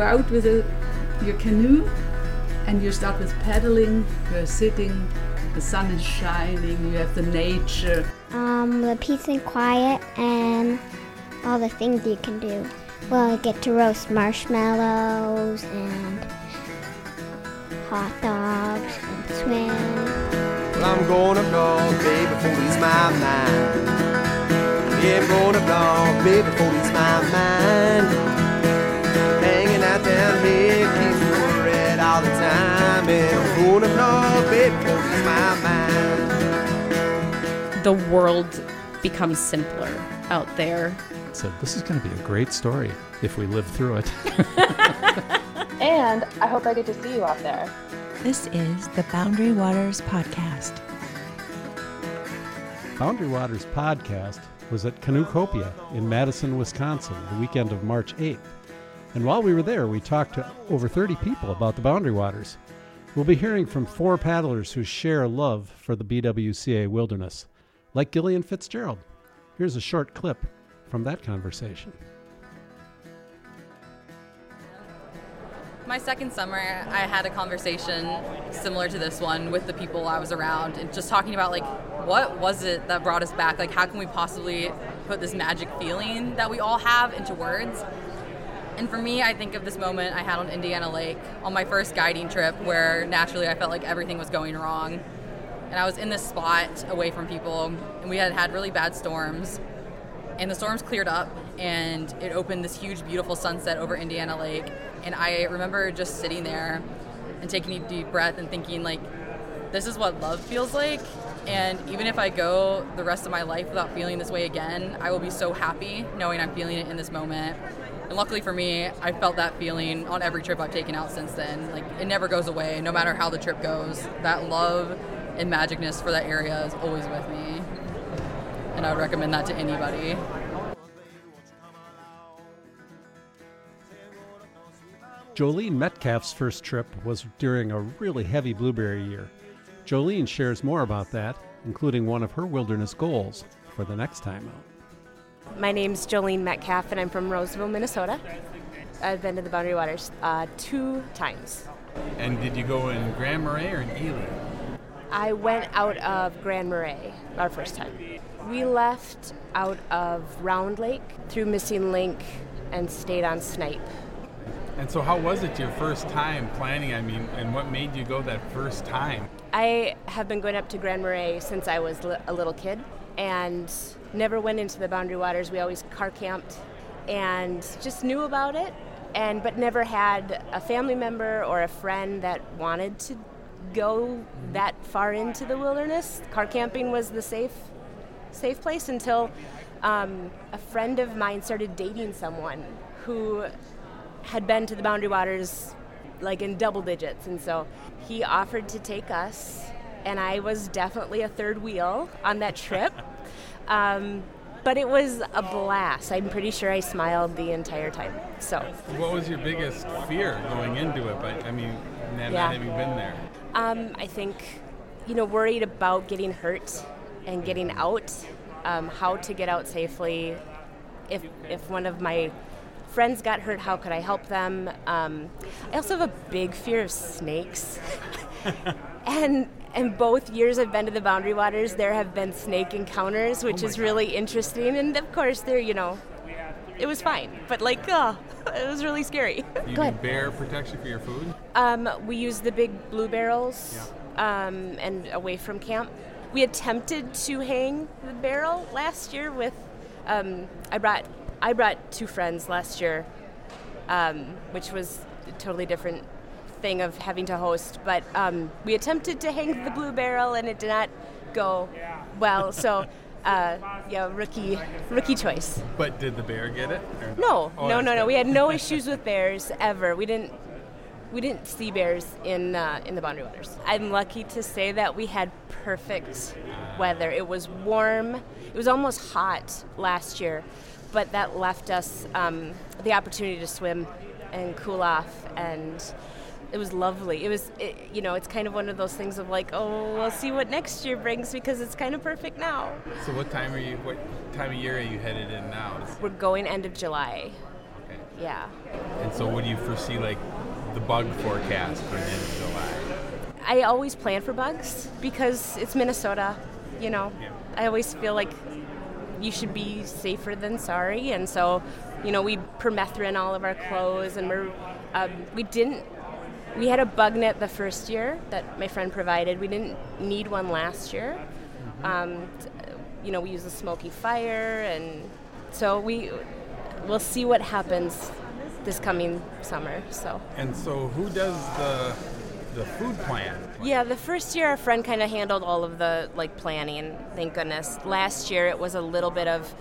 out with your canoe and you start with paddling, you're sitting, the sun is shining, you have the nature. The peace and quiet and all the things you can do. Well, I get to roast marshmallows and hot dogs and swim. Well, I'm gonna blow, baby, before he's my mind. Yeah, I'm gonna blow, baby, before he's my mind. Hanging out down here, keeps me worried all the time. And I'm gonna blow, baby, before he's my mind. The world becomes simpler out there. So this is going to be a great story if we live through it. And I hope I get to see you out there. This is the Boundary Waters Podcast. Boundary Waters Podcast was at Canoecopia in Madison, Wisconsin, the weekend of March 8th. And while we were there, we talked to over 30 people about the Boundary Waters. We'll be hearing from 4 paddlers who share a love for the BWCA wilderness, like Gillian Fitzgerald. Here's a short clip from that conversation. My second summer, I had a conversation similar to this one with the people I was around and just talking about, like, what was it that brought us back? Like, how can we possibly put this magic feeling that we all have into words? And for me, I think of this moment I had on Indiana Lake on my first guiding trip where naturally I felt like everything was going wrong. And I was in this spot away from people, and we had had really bad storms. And the storms cleared up, and it opened this huge, beautiful sunset over Indiana Lake. And I remember just sitting there and taking a deep breath and thinking, like, this is what love feels like. And even if I go the rest of my life without feeling this way again, I will be so happy knowing I'm feeling it in this moment. And luckily for me, I felt that feeling on every trip I've taken out since then. Like, it never goes away, no matter how the trip goes. That love and magicness for that area is always with me. And I would recommend that to anybody. Jolene Metcalf's first trip was during a really heavy blueberry year. Jolene shares more about that, including one of her wilderness goals for the next time out. My name's Jolene Metcalf, and I'm from Roseville, Minnesota. I've been to the Boundary Waters 2 times. And did you go in Grand Marais or in Ely? I went out of Grand Marais our first time. We left out of Round Lake through Missing Link and stayed on Snipe. And so how was it your first time planning? I mean, and what made you go that first time? I have been going up to Grand Marais since I was a little kid and never went into the Boundary Waters. We always car camped and just knew about it, but never had a family member or a friend that wanted to go that far into the wilderness. Car camping was the safe place until a friend of mine started dating someone who had been to the Boundary Waters like in double digits, and so he offered to take us, and I was definitely a third wheel on that trip. But it was a blast. I'm pretty sure I smiled the entire time. So what was your biggest fear going into it? But I mean, not having been there. I think, worried about getting hurt and getting out, how to get out safely. If one of my friends got hurt, how could I help them? I also have a big fear of snakes. And both years I've been to the Boundary Waters, there have been snake encounters, which is really interesting. And of course, it was fine. But it was really scary. You do bear protection for your food? We use the big blue barrels and away from camp. We attempted to hang the barrel last year with, I brought 2 friends last year, which was a totally different thing of having to host, but we attempted to hang the blue barrel and it did not go well, so rookie choice. But did the bear get it? No. We had no issues with bears ever. We didn't see bears in the Boundary Waters. I'm lucky to say that we had perfect weather. It was warm. It was almost hot last year, but that left us the opportunity to swim and cool off, and it was lovely. It's kind of one of those things of like, oh, we'll see what next year brings because it's kind of perfect now. So what time of year are you headed in now? We're going end of July. Okay. Yeah. And so what do you foresee, like, the bug forecast for the end of July? I always plan for bugs because it's Minnesota, you know. Yeah. I always feel like you should be safer than sorry, and so, you know, we permethrin all of our clothes, and we had a bug net the first year that my friend provided. We didn't need one last year. You know, we use a smoky fire, and so we'll see what happens this coming summer. So. And so who does the food plan? Yeah, the first year our friend kind of handled all of the planning, thank goodness. Last year it was a little bit of,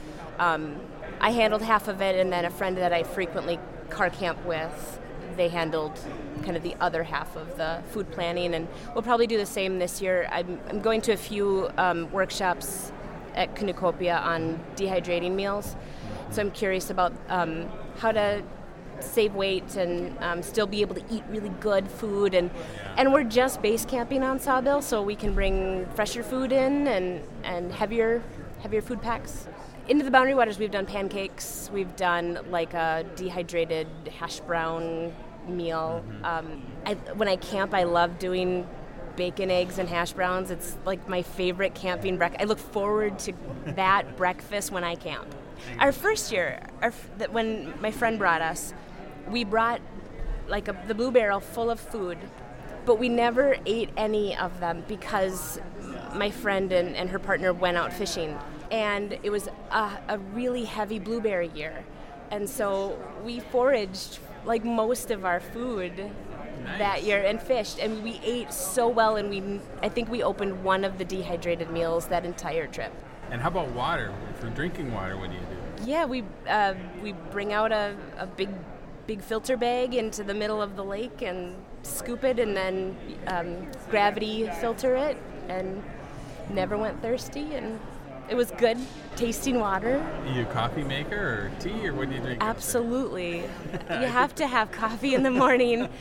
I handled half of it, and then a friend that I frequently car camp with, they handled kind of the other half of the food planning, and we'll probably do the same this year. I'm going to a few workshops at Canucopia on dehydrating meals, so I'm curious about how to save weight and still be able to eat really good food, and we're just base camping on Sawbill, so we can bring fresher food in and heavier food packs. Into the Boundary Waters, we've done pancakes, we've done like a dehydrated hash brown meal. When I camp, I love doing bacon, eggs, and hash browns. It's like my favorite camping breakfast. I look forward to that breakfast when I camp. Our first year, when my friend brought us, we brought the Blue Barrel full of food, but we never ate any of them because my friend and her partner went out fishing, and it was a really heavy blueberry year, and so we foraged like most of our food that year and fished, and we ate so well, and I think we opened one of the dehydrated meals that entire trip. And how about water? For drinking water, what do you do? Yeah, we bring out a big filter bag into the middle of the lake and scoop it, and then gravity filter it, and never went thirsty, and it was good tasting water. Are you a coffee maker or tea, or what do you drink? Absolutely. You have to have coffee in the morning.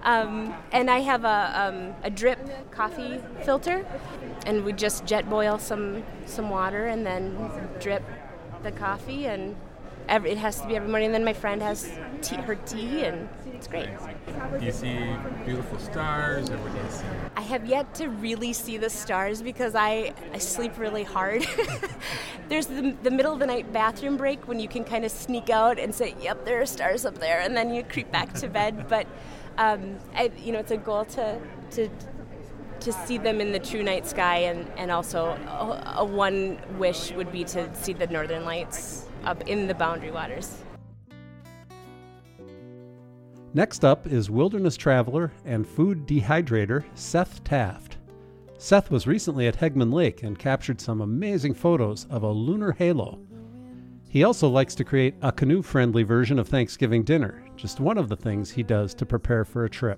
And I have a drip coffee filter, and we just jet boil some water and then drip the coffee, and it has to be every morning. And then my friend has her tea, and it's great. Do you see beautiful stars, or what do you see? I have yet to really see the stars because I sleep really hard. There's the middle of the night bathroom break when you can kind of sneak out and say, yep, there are stars up there, and then you creep back to bed. But it's a goal to see them in the true night sky, and also a one wish would be to see the northern lights up in the Boundary Waters. Next up is wilderness traveler and food dehydrator Seth Taft. Seth was recently at Hegman Lake and captured some amazing photos of a lunar halo. He also likes to create a canoe-friendly version of Thanksgiving dinner, just one of the things he does to prepare for a trip.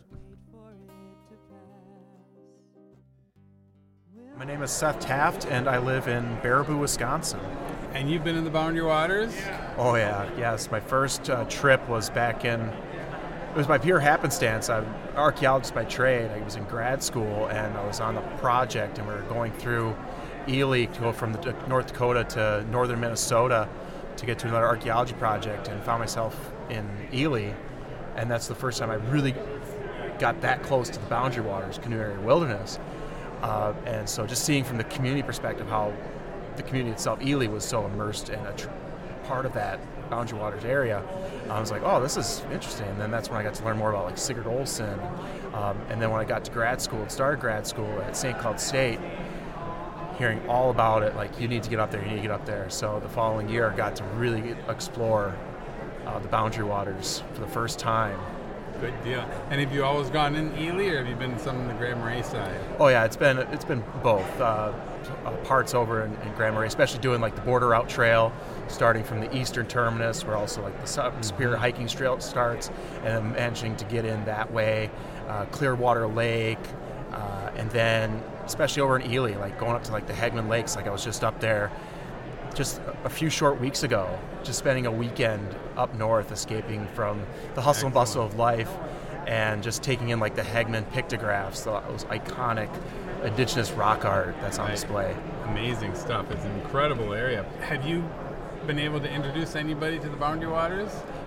My name is Seth Taft, and I live in Baraboo, Wisconsin. And you've been in the Boundary Waters? Oh yeah, yes. My first trip was back in, it was by pure happenstance. I'm an archaeologist by trade. I was in grad school, and I was on a project, and we were going through Ely to go from North Dakota to northern Minnesota to get to another archaeology project, and found myself in Ely. And that's the first time I really got that close to the Boundary Waters, Canoe Area Wilderness. And so just seeing from the community perspective how the community itself, Ely, was so immersed in a part of that Boundary Waters area, I was like, oh, this is interesting. And then that's when I got to learn more about like Sigurd Olson. And then when I got to grad school, started grad school at St. Cloud State, hearing all about it, like, you need to get up there, you need to get up there. So the following year I got to really explore the Boundary Waters for the first time. Good deal. And have you always gone in Ely, or have you been some on the Grand Marais side? Oh yeah, it's been both. Parts over in Grand Marais, especially doing like the Border Route Trail, starting from the eastern terminus, where also like the Superior Hiking Trail starts, and then managing to get in that way, Clearwater Lake, and then especially over in Ely, like going up to like the Hegman Lakes. Like I was just up there just a few short weeks ago, just spending a weekend up north, escaping from the hustle and bustle of life, and just taking in like the Hegman pictographs, those iconic indigenous rock art that's on display. Amazing stuff. It's an incredible area. Have you been able to introduce anybody to the Boundary Waters?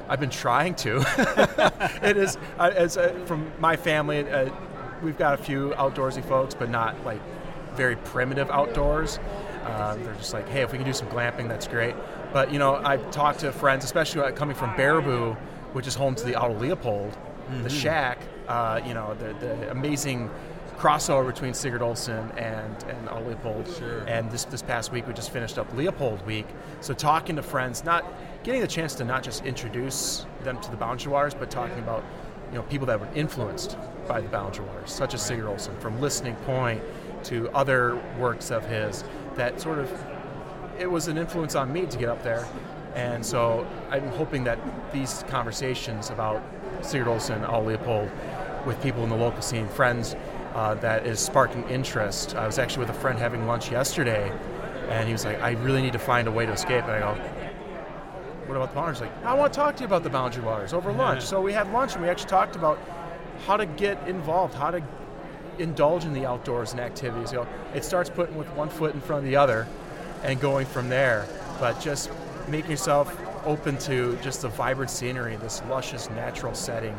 I've been trying to. It is, from my family, we've got a few outdoorsy folks, but not like very primitive outdoors. They're just like, hey, if we can do some glamping, that's great. But, I've talked to friends, especially coming from Baraboo, which is home to the Auto Leopold, the shack, the amazing crossover between Sigurd Olsen and Auto Leopold. Sure. And this past week, we just finished up Leopold Week. So talking to friends, not getting the chance to not just introduce them to the Boundary Waters, but talking about, people that were influenced by the Boundary Waters, such as Sigurd Olsen, from Listening Point to other works of his, that sort of, it was an influence on me to get up there. And so I'm hoping that these conversations about Sigurd Olsen, Auto Leopold, with people in the local scene, friends, that is sparking interest. I was actually with a friend having lunch yesterday, and he was like, I really need to find a way to escape. And I go, what about the Boundary Waters? He's like, I want to talk to you about the Boundary Waters over lunch. So we had lunch, and we actually talked about how to get involved, how to indulge in the outdoors and activities. It starts putting with one foot in front of the other and going from there. But just making yourself open to just the vibrant scenery, this luscious natural setting,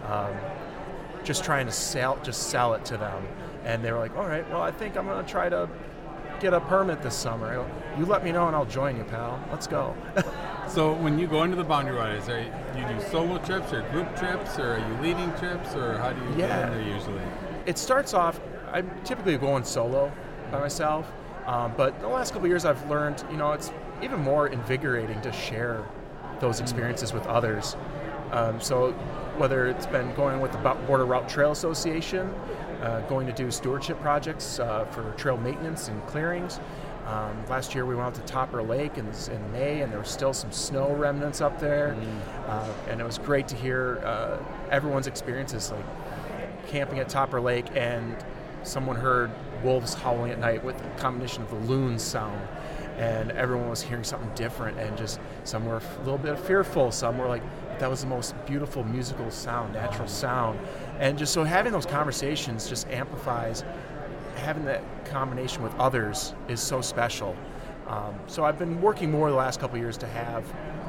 just trying to sell it to them. And they were like, all right, well, I think I'm going to try to get a permit this summer. I go, you let me know and I'll join you, pal. Let's go. So when you go into the Boundary Waters, do you do solo trips or group trips, or are you leading trips, or how do you get in there usually? It starts off, I'm typically going solo by myself, but the last couple of years I've learned, it's even more invigorating to share those experiences with others. So whether it's been going with the Border Route Trail Association, going to do stewardship projects for trail maintenance and clearings. Last year we went out to Topper Lake in May, and there was still some snow remnants up there. And it was great to hear everyone's experiences, like camping at Topper Lake, and someone heard wolves howling at night with a combination of the loon sound. And everyone was hearing something different, and just some were a little bit fearful, some were like, that was the most beautiful musical sound, natural sound. And just so having those conversations just amplifies, having that combination with others is so special. So I've been working more the last couple of years to have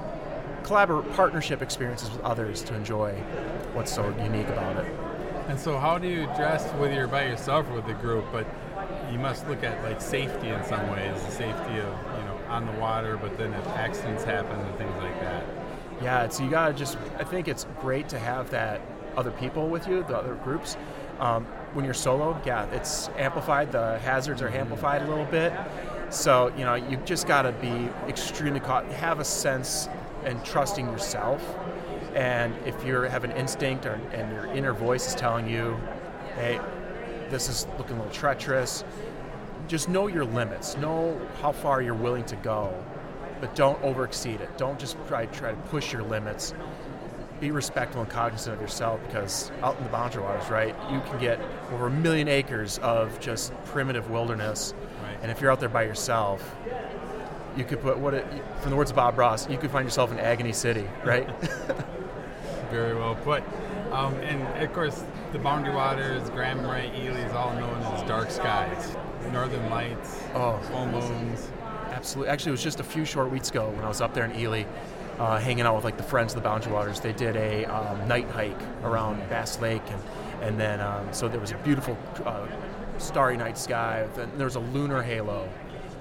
partnership experiences with others to enjoy what's so unique about it. And so how do you dress, whether you're by yourself or with a group, but you must look at like safety in some ways, the safety of, on the water, but then if accidents happen and things like that. Yeah, so you gotta I think it's great to have that other people with you, the other groups. When you're solo, it's amplified, the hazards are amplified a little bit. So, you just gotta be extremely have a sense and trusting yourself. And if you have an instinct and your inner voice is telling you, hey, this is looking a little treacherous, just know your limits. Know how far you're willing to go, but don't overexceed it. Don't just try to push your limits. Be respectful and cognizant of yourself, because out in the Boundary Waters, right, you can get over 1 million acres of just primitive wilderness. Right. And if you're out there by yourself, you could from the words of Bob Ross, you could find yourself in Agony City, right? Very well put. And of course, the Boundary Waters, Grand Marais, Ely is all known as dark skies, northern lights, full moons. Absolutely. Actually, it was just a few short weeks ago when I was up there in Ely, hanging out with the friends of the Boundary Waters. They did a night hike around Bass Lake, and then so there was a beautiful starry night sky. There was a lunar halo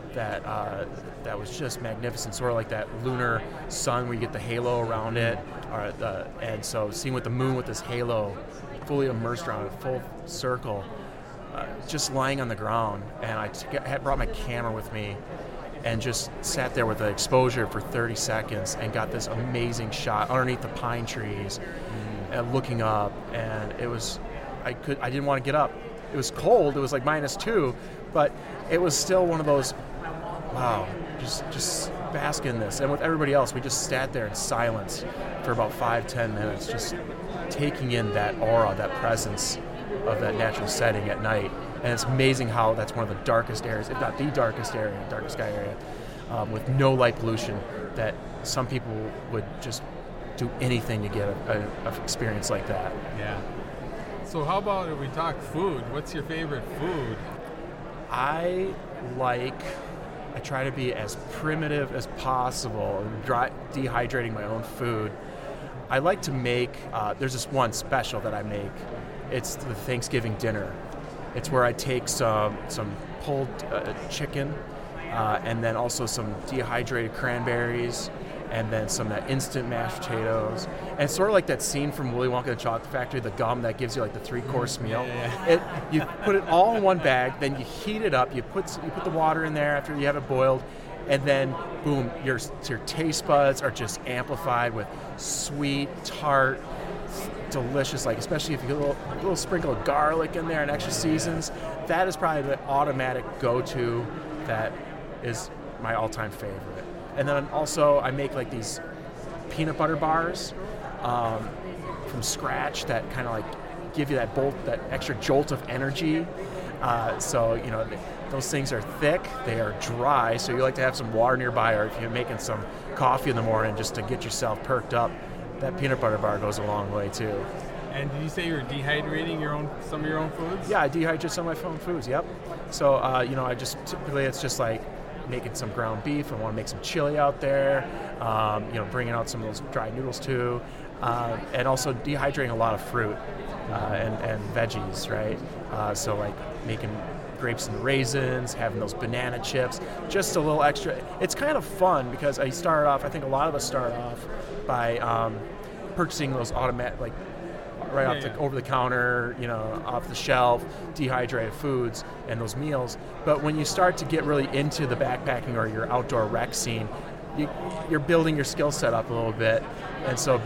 that was just magnificent, sort of like that lunar sun where you get the halo around it. And so seeing with the moon with this halo fully immersed around it, full circle, just lying on the ground. And I had brought my camera with me and just sat there with the exposure for 30 seconds and got this amazing shot underneath the pine trees and looking up. And it was, I didn't want to get up. It was cold, it was like -2, but it was still one of those, wow, just bask in this. And with everybody else, we just sat there in silence for about 5-10 minutes, just taking in that aura, that presence of that natural setting at night. And it's amazing how that's one of the darkest areas, if not the darkest area, darkest sky area, with no light pollution, that some people would just do anything to get an experience like that. Yeah. So how about if we talk food? What's your favorite food? I try to be as primitive as possible, dehydrating my own food. I like to make, there's this one special that I make. It's the Thanksgiving dinner. It's where I take some pulled chicken and then also some dehydrated cranberries and then some instant mashed potatoes. And it's sort of like that scene from Willy Wonka and the Chocolate Factory, the gum that gives you like the 3-course meal. You put it all in one bag, then you heat it up, you put the water in there after you have it boiled, and then boom, your taste buds are just amplified with sweet, tart, delicious, like especially if you get a little sprinkle of garlic in there and extra seasons. That is probably the automatic go-to that is my all-time favorite. And then also I make like these peanut butter bars from scratch that kind of like give you that extra jolt of energy. So those things are thick, they are dry, so you like to have some water nearby, or if you're making some coffee in the morning just to get yourself perked up, that peanut butter bar goes a long way too. And did you say you're dehydrating some of your own foods? Yeah, I dehydrate some of my own foods, yep. So, I just typically it's just like making some ground beef. I want to make some chili out there, bringing out some of those dry noodles too, and also dehydrating a lot of fruit and veggies, right? So like making grapes and raisins, having those banana chips, just a little extra. It's kind of fun because I think a lot of us start off by purchasing those automatic, like over the counter, off the shelf, dehydrated foods and those meals. But when you start to get really into the backpacking or your outdoor rec scene, you're building your skill set up a little bit. And so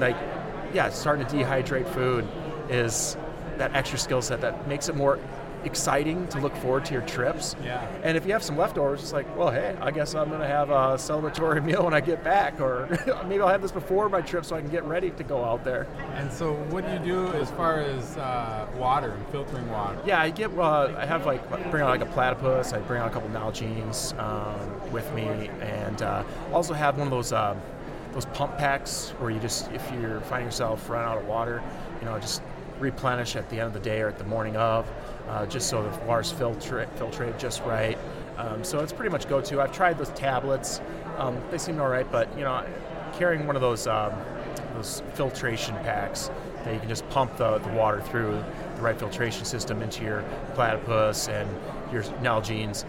starting to dehydrate food is that extra skill set that makes it more exciting to look forward to your trips. Yeah. And if you have some leftovers, it's like, well, hey, I guess I'm going to have a celebratory meal when I get back, or maybe I'll have this before my trip so I can get ready to go out there. And so what do you do as far as water and filtering water? Yeah, I bring out like a platypus, I bring out a couple Nalgene's with me, and also have one of those pump packs where you just, if you're finding yourself running out of water, just replenish at the end of the day or at the morning of, just so the water's filtrated just right. So it's pretty much go-to. I've tried those tablets. They seem all right, but carrying one of those filtration packs that you can just pump the water through the right filtration system into your platypus and your Nalgene's,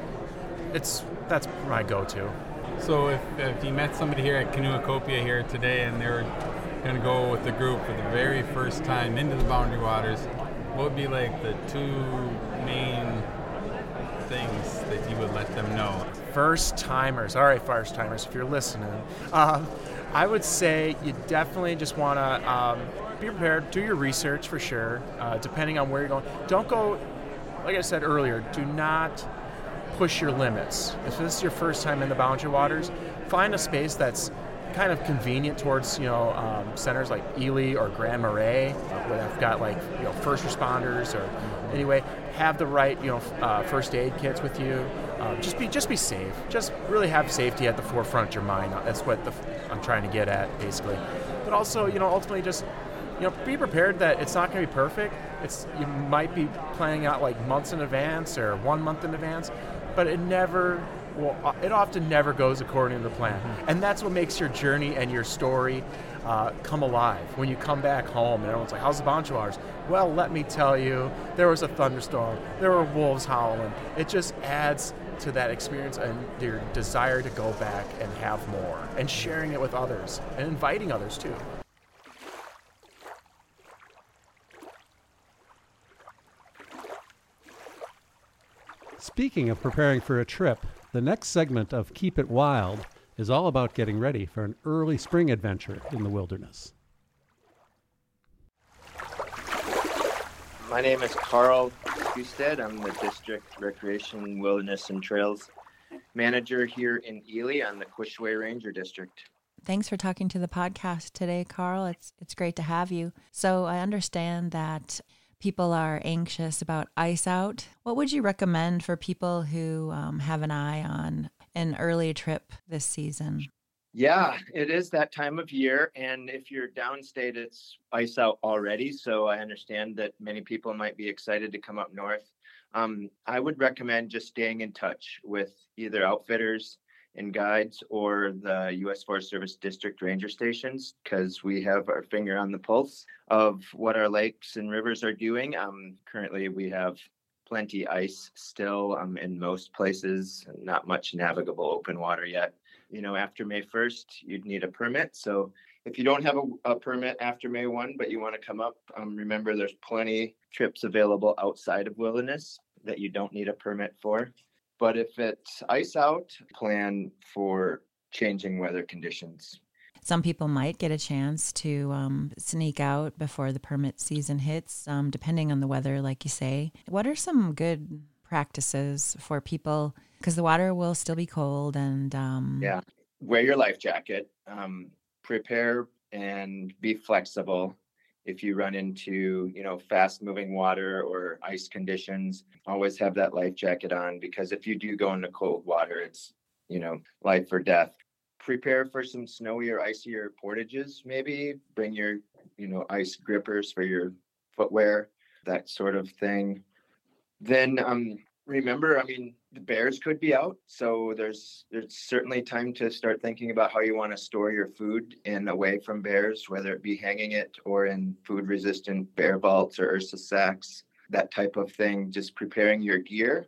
that's my go-to. So if you met somebody here at Kanuakopia here today and they're going to go with the group for the very first time into the Boundary Waters, what would be like the two main things that you would let them know? First timers, all right, first timers, if you're listening, I would say you definitely just want to be prepared, do your research for sure, depending on where you're going. Don't go, like I said earlier, do not push your limits. If this is your first time in the Boundary Waters, find a space that's kind of convenient towards centers like Ely or Grand Marais, where they've got first responders, or anyway, have the right first aid kits with you. Just be safe. Just really have safety at the forefront of your mind. That's what I'm trying to get at, basically. But also, ultimately, just be prepared that it's not going to be perfect. You might be planning out like months in advance or 1 month in advance, but it often never goes according to the plan. And that's what makes your journey and your story come alive. When you come back home and everyone's like, how's the Boundary Waters? Well, let me tell you, there was a thunderstorm, there were wolves howling. It just adds to that experience and your desire to go back and have more, and sharing it with others and inviting others too. Speaking of preparing for a trip, the next segment of Keep It Wild is all about getting ready for an early spring adventure in the wilderness. My name is Carl Husted. I'm the District Recreation, Wilderness, and Trails Manager here in Ely on the Quishway Ranger District. Thanks for talking to the podcast today, Carl. It's great to have you. So I understand that people are anxious about ice out. What would you recommend for people who have an eye on an early trip this season? Yeah, it is that time of year. And if you're downstate, it's ice out already. So I understand that many people might be excited to come up north. I would recommend just staying in touch with either outfitters and guides or the U.S. Forest Service district ranger stations, because we have our finger on the pulse of what our lakes and rivers are doing. Currently, we have plenty ice still in most places, not much navigable open water yet. After May 1st, you'd need a permit. So if you don't have a permit after May 1, but you want to come up, remember there's plenty trips available outside of Wilderness that you don't need a permit for. But if it's ice out, plan for changing weather conditions. Some people might get a chance to sneak out before the permit season hits, depending on the weather, like you say. What are some good practices for people? Because the water will still be cold and... Yeah, wear your life jacket. Prepare and be flexible. If you run into, fast moving water or ice conditions, always have that life jacket on, because if you do go into cold water, it's, life or death. Prepare for some snowy or icier portages, maybe. Bring your, ice grippers for your footwear, that sort of thing. Then remember, the bears could be out. So there's certainly time to start thinking about how you want to store your food away from bears, whether it be hanging it or in food-resistant bear vaults or Ursa sacks, that type of thing. Just preparing your gear,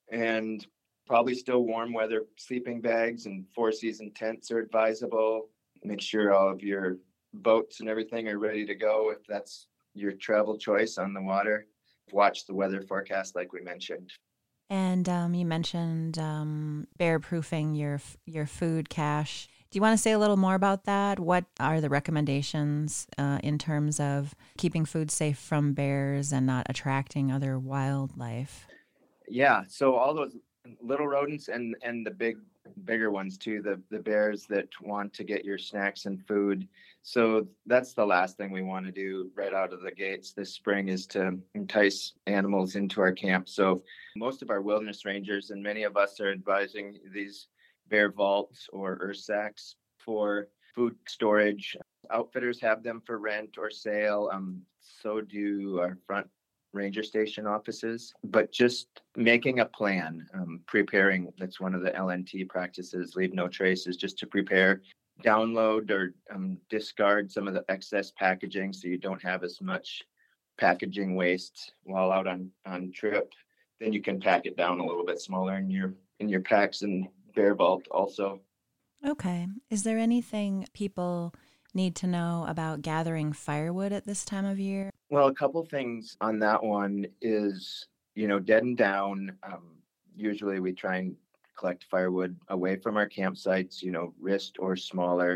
and probably still warm weather sleeping bags and 4-season tents are advisable. Make sure all of your boats and everything are ready to go if that's your travel choice on the water. Watch the weather forecast like we mentioned. And you mentioned bear-proofing your food cache. Do you want to say a little more about that? What are the recommendations in terms of keeping food safe from bears and not attracting other wildlife? Yeah, so all those little rodents and the bigger ones too, the bears that want to get your snacks and food. So that's the last thing we want to do right out of the gates this spring, is to entice animals into our camp. So most of our wilderness rangers and many of us are advising these bear vaults or Ursacks for food storage. Outfitters have them for rent or sale. So do our front ranger station offices, but just making a plan, preparing. That's one of the LNT practices, leave no traces, just to prepare, download or discard some of the excess packaging so you don't have as much packaging waste while out on trip. Then you can pack it down a little bit smaller in your packs and bear vault also. Okay. Is there anything people need to know about gathering firewood at this time of year? Well, a couple things on that one is, dead and down. Usually we try and collect firewood away from our campsites, wrist or smaller.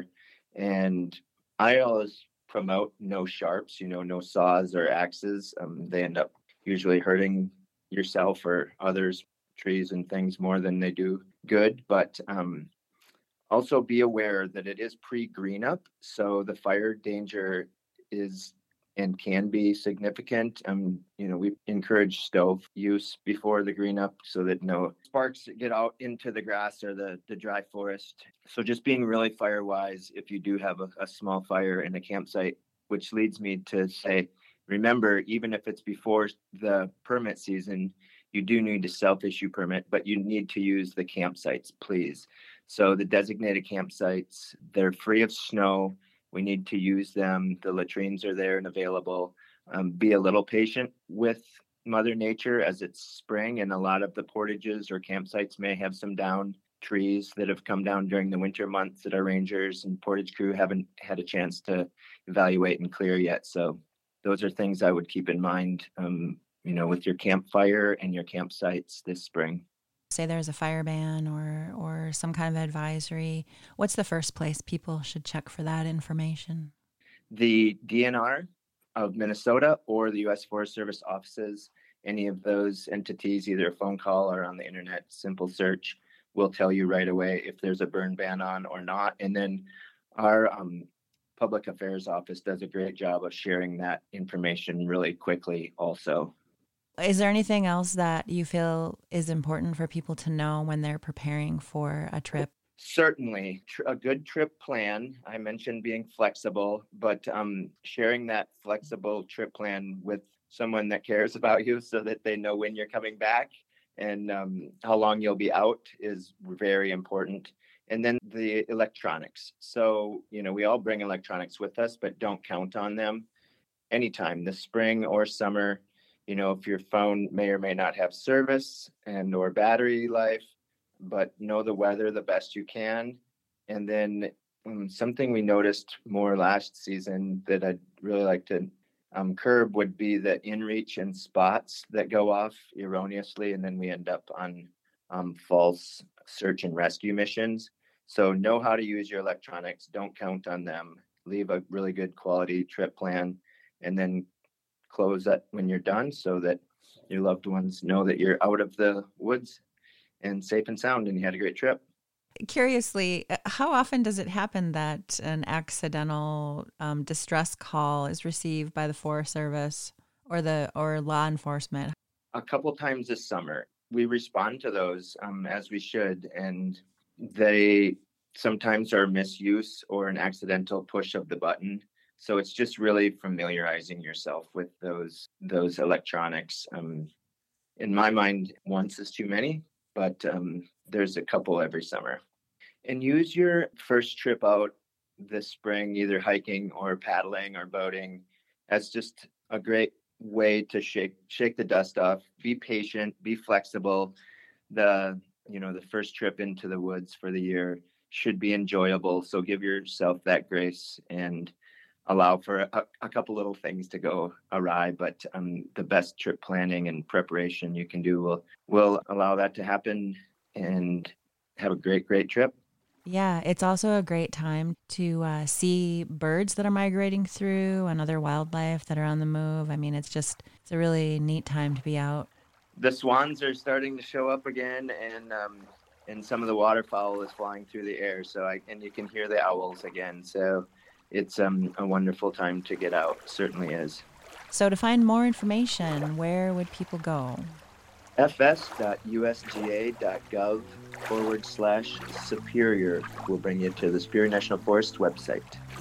And I always promote no sharps, no saws or axes. They end up usually hurting yourself or others, trees and things, more than they do good. But also be aware that it is pre-green up, so the fire danger is and can be significant. We encourage stove use before the green up so that no sparks get out into the grass or the dry forest. So just being really fire wise if you do have a small fire in a campsite, which leads me to say, remember, even if it's before the permit season, you do need a self-issue permit, but you need to use the campsites, please. So the designated campsites, they're free of snow. We need to use them. The latrines are there and available. Be a little patient with Mother Nature as it's spring, and a lot of the portages or campsites may have some down trees that have come down during the winter months that our rangers and portage crew haven't had a chance to evaluate and clear yet. So those are things I would keep in mind, with your campfire and your campsites this spring. Say there's a fire ban or some kind of advisory. What's the first place people should check for that information? The DNR of Minnesota or the U.S. Forest Service offices, any of those entities, either a phone call or on the internet, simple search will tell you right away if there's a burn ban on or not. And then our public affairs office does a great job of sharing that information really quickly also. Is there anything else that you feel is important for people to know when they're preparing for a trip? Certainly. A good trip plan. I mentioned being flexible, but sharing that flexible trip plan with someone that cares about you so that they know when you're coming back and how long you'll be out is very important. And then the electronics. So, we all bring electronics with us, but don't count on them anytime, this spring or summer. If your phone may or may not have service and or battery life, but know the weather the best you can. And then something we noticed more last season that I'd really like to curb would be the inReach and spots that go off erroneously, and then we end up on false search and rescue missions. So know how to use your electronics. Don't count on them. Leave a really good quality trip plan, and then close that when you're done so that your loved ones know that you're out of the woods and safe and sound and you had a great trip. Curiously, how often does it happen that an accidental distress call is received by the Forest Service or law enforcement? A couple times this summer. We respond to those as we should, and they sometimes are misuse or an accidental push of the button. So it's just really familiarizing yourself with those electronics. In my mind, once is too many, but there's a couple every summer. And use your first trip out this spring, either hiking or paddling or boating, as just a great way to shake the dust off. Be patient, be flexible. The first trip into the woods for the year should be enjoyable. So give yourself that grace and allow for a couple little things to go awry. But the best trip planning and preparation you can do will allow that to happen and have a great trip. Yeah, it's also a great time to see birds that are migrating through and other wildlife that are on the move. I mean, it's a really neat time to be out. The swans are starting to show up again, and some of the waterfowl is flying through the air. And you can hear the owls again. So it's a wonderful time to get out. Certainly is. So to find more information, where would people go? fs.usga.gov/Superior will bring you to the Superior National Forest website.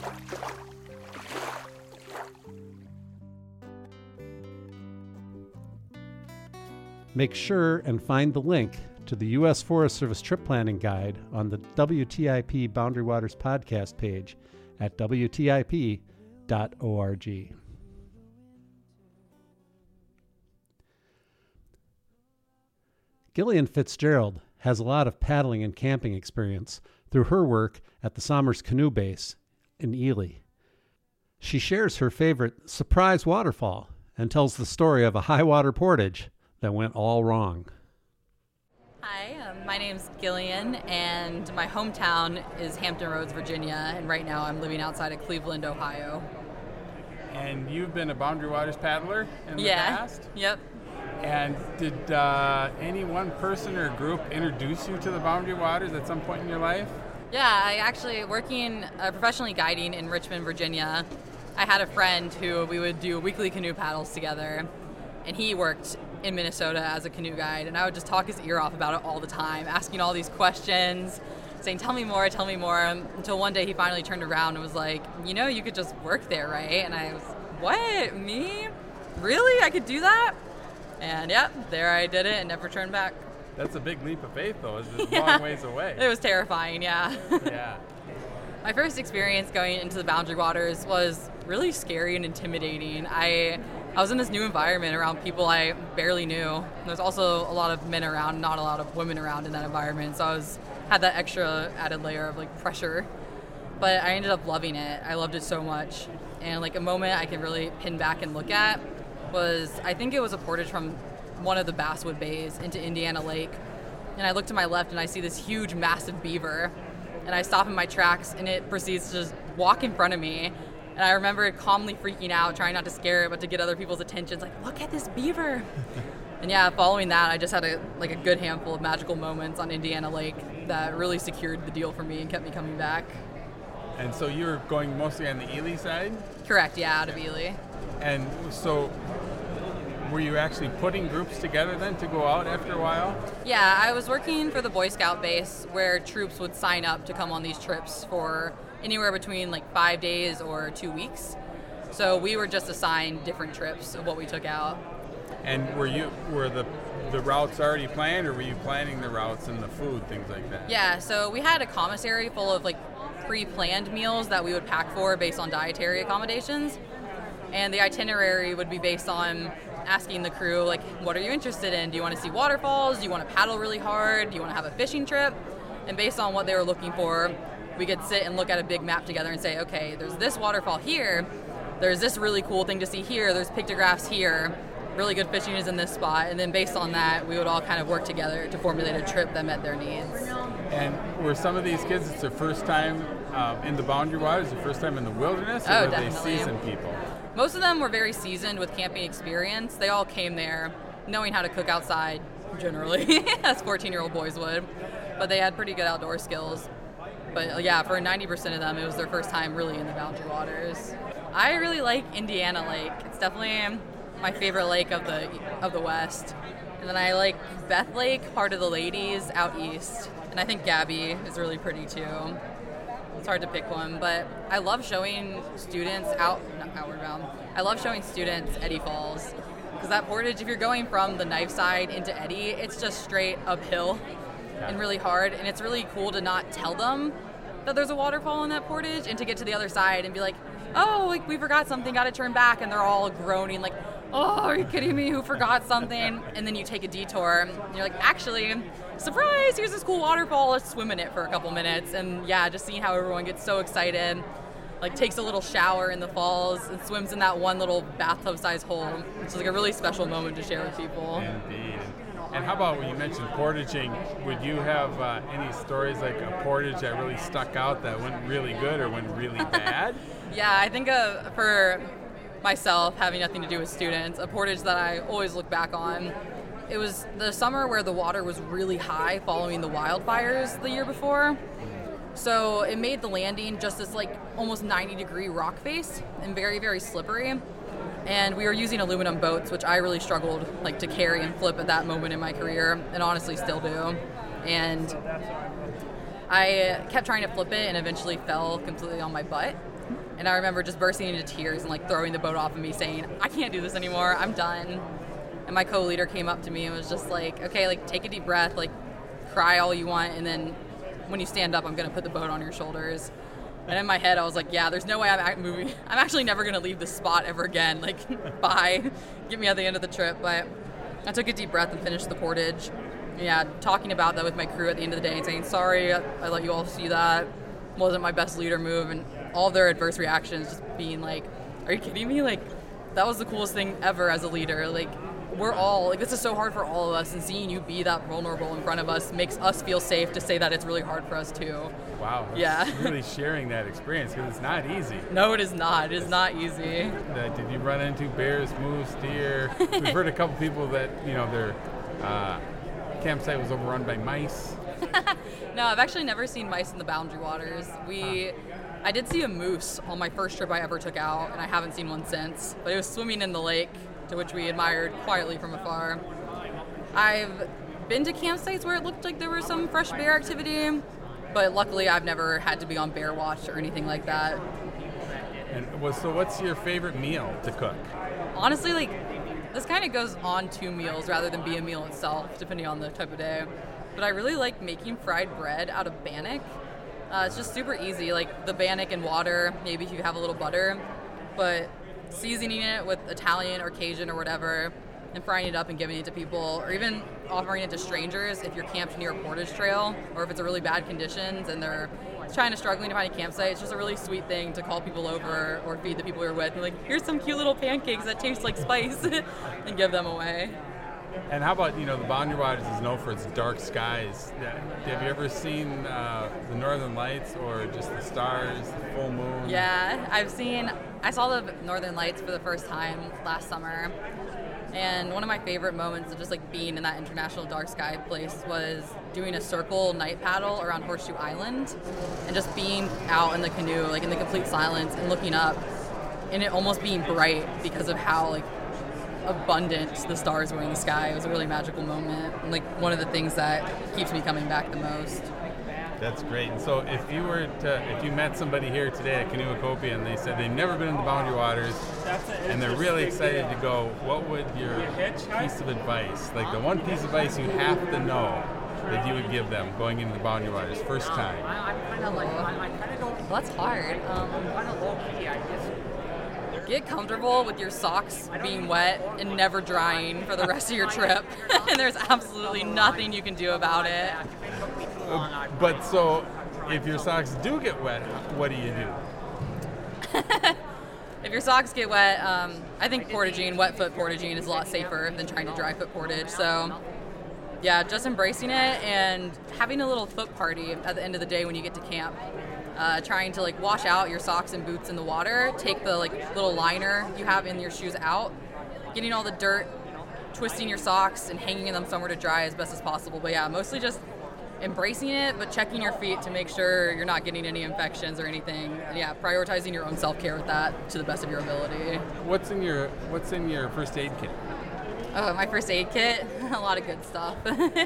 Make sure and find the link to the U.S. Forest Service Trip Planning Guide on the WTIP Boundary Waters podcast page at WTIP.org. Gillian Fitzgerald has a lot of paddling and camping experience through her work at the Somers Canoe Base in Ely. She shares her favorite surprise waterfall and tells the story of a high water portage that went all wrong. Hi, my name's Gillian, and my hometown is Hampton Roads, Virginia, and right now I'm living outside of Cleveland, Ohio. And you've been a Boundary Waters paddler in the past? Yep. And did any one person or group introduce you to the Boundary Waters at some point in your life? Yeah, I actually, working professionally guiding in Richmond, Virginia, I had a friend who we would do weekly canoe paddles together, and he worked in Minnesota as a canoe guide, and I would just talk his ear off about it all the time, asking all these questions, saying, tell me more, until one day he finally turned around and was like, you could just work there, right? And I was, what, me? Really? I could do that? And yeah, there I did it and never turned back. That's a big leap of faith, though. It's a long ways away. It was terrifying, yeah. Yeah. My first experience going into the Boundary Waters was really scary and intimidating. I was in this new environment around people I barely knew. There's also a lot of men around, not a lot of women around in that environment, so I had that extra added layer of pressure. But I ended up loving it. I loved it so much. And a moment I can really pin back and look at was, I think it was a portage from one of the Basswood Bays into Indiana Lake. And I look to my left and I see this huge, massive beaver. And I stop in my tracks and it proceeds to just walk in front of me. And I remember calmly freaking out, trying not to scare it, but to get other people's attention. It's like, look at this beaver. And yeah, following that, I just had a good handful of magical moments on Indiana Lake that really secured the deal for me and kept me coming back. And so you were going mostly on the Ely side? Correct, yeah, out of Ely. And so were you actually putting groups together then to go out after a while? Yeah, I was working for the Boy Scout base where troops would sign up to come on these trips for anywhere between 5 days or 2 weeks. So we were just assigned different trips of what we took out. And were the the routes already planned, or were you planning the routes and the food, things like that? Yeah, so we had a commissary full of like pre-planned meals that we would pack for based on dietary accommodations. And the itinerary would be based on asking the crew, like, what are you interested in? Do you want to see waterfalls? Do you want to paddle really hard? Do you want to have a fishing trip? And based on what they were looking for, we could sit and look at a big map together and say, okay, there's this waterfall here. There's this really cool thing to see here. There's pictographs here. Really good fishing is in this spot. And then based on that, we would all kind of work together to formulate a trip that met their needs. And were some of these kids, it's their first time in the Boundary Waters, their first time in the wilderness, or were definitely. they seasoned people? Most of them were very seasoned with camping experience. They all came there knowing how to cook outside, generally, as 14-year-old boys would. But they had pretty good outdoor skills. But yeah, for 90% of them, it was their first time really in the Boundary Waters. I really like Indiana Lake. It's definitely my favorite lake of the West. And then I like Beth Lake, part of the ladies, out east. And I think Gabby is really pretty too. It's hard to pick one, but I love showing students I love showing students Eddy Falls. Because that portage, if you're going from the knife side into Eddy, it's just straight uphill and really hard. And it's really cool to not tell them that there's a waterfall in that portage and to get to the other side and be like, oh, like we forgot something, gotta turn back. And they're all groaning like, oh, are you kidding me? Who forgot something? And then you take a detour and you're like, actually, surprise, here's this cool waterfall. Let's swim in it for a couple minutes. And yeah, just seeing how everyone gets so excited, like takes a little shower in the falls and swims in that one little bathtub-sized hole. It's like a really special moment to share with people. Indeed. And how about when you mentioned portaging, would you have any stories like a portage that really stuck out that went really good or went really bad? Yeah, I think for myself, having nothing to do with students, a portage that I always look back on, it was the summer where the water was really high following the wildfires the year before. So it made the landing just this like almost 90-degree rock face and very, very slippery. And we were using aluminum boats, which I really struggled like to carry and flip at that moment in my career, and honestly still do. And I kept trying to flip it and eventually fell completely on my butt. And I remember just bursting into tears and like throwing the boat off of me saying, I can't do this anymore, I'm done. And my co-leader came up to me and was just like, okay, like take a deep breath, like cry all you want, and then when you stand up, I'm gonna put the boat on your shoulders. And in my head, I was like, yeah, there's no way I'm moving. I'm actually never gonna leave this spot ever again. Like, bye, get me at the end of the trip. But I took a deep breath and finished the portage. Yeah, talking about that with my crew at the end of the day and saying, sorry, I let you all see that. Wasn't my best leader move, and all their adverse reactions just being like, are you kidding me? Like, that was the coolest thing ever as a leader. Like, we're all, like, this is so hard for all of us, and seeing you be that vulnerable in front of us makes us feel safe to say that it's really hard for us too. Wow. Yeah. Really sharing that experience, because it's not easy. No, it is not. It is not easy. Did you run into bears, moose, deer? We've heard a couple people that, you know, their campsite was overrun by mice. No, I've actually never seen mice in the Boundary Waters. I did see a moose on my first trip I ever took out, and I haven't seen one since. But it was swimming in the lake, to which we admired quietly from afar. I've been to campsites where it looked like there was some fresh bear activity, but luckily I've never had to be on bear watch or anything like that. And so what's your favorite meal to cook? Honestly, like, this kind of goes on 2 meals rather than be a meal itself, depending on the type of day. But I really like making fried bread out of bannock. It's just super easy, like the bannock and water, maybe if you have a little butter, but seasoning it with Italian or Cajun or whatever, and frying it up and giving it to people, or even offering it to strangers if you're camped near a portage trail, or if it's a really bad conditions and they're struggling to find a campsite. It's just a really sweet thing to call people over or feed the people you're with. And like, here's some cute little pancakes that taste like spice, and give them away. And how about, you know, the Boundary Waters is known for its dark skies. Have you ever seen the Northern Lights or just the stars, the full moon? Yeah, I saw the Northern Lights for the first time last summer. And one of my favorite moments of just like being in that international dark sky place was doing a circle night paddle around Horseshoe Island and just being out in the canoe, like in the complete silence, and looking up and it almost being bright because of how like abundant the stars were in the sky. It was a really magical moment, and like one of the things that keeps me coming back the most. That's great. And so if you met somebody here today at Kanuakopia and they said they've never been in the Boundary Waters and they're really excited to go, what would your piece of advice, like the one piece of advice you have to know that you would give them going into the Boundary Waters first time? Well, that's hard. Get comfortable with your socks being wet and never drying for the rest of your trip. And there's absolutely nothing you can do about it. But so, if your socks do get wet, what do you do? If your socks get wet, I think portaging, wet foot portaging is a lot safer than trying to dry foot portage. So, yeah, just embracing it and having a little foot party at the end of the day when you get to camp. Trying to like wash out your socks and boots in the water, take the like little liner you have in your shoes out, getting all the dirt, twisting your socks and hanging them somewhere to dry as best as possible. But yeah, mostly just embracing it, but checking your feet to make sure you're not getting any infections or anything. And yeah, prioritizing your own self-care with that to the best of your ability. What's in your first aid kit? Oh, my first aid kit? A lot of good stuff.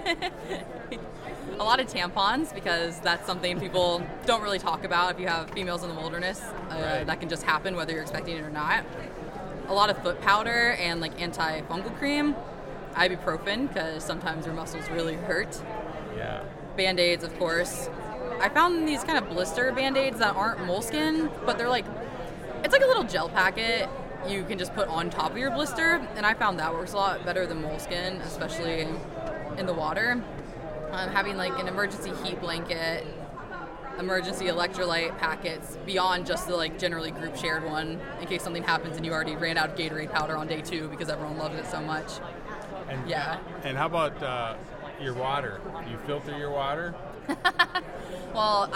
A lot of tampons, because that's something people don't really talk about if you have females in the wilderness. Right. That can just happen whether you're expecting it or not. A lot of foot powder and like anti-fungal cream. Ibuprofen, because sometimes your muscles really hurt. Yeah. Band-Aids, of course. I found these kind of blister Band-Aids that aren't moleskin, but they're like, it's like a little gel packet you can just put on top of your blister, and I found that works a lot better than moleskin, especially in the water. Having like an emergency heat blanket, emergency electrolyte packets beyond just the like generally group shared one in case something happens and you already ran out of Gatorade powder on day 2 because everyone loves it so much. And, yeah. And how about your water? Do you filter your water? Well,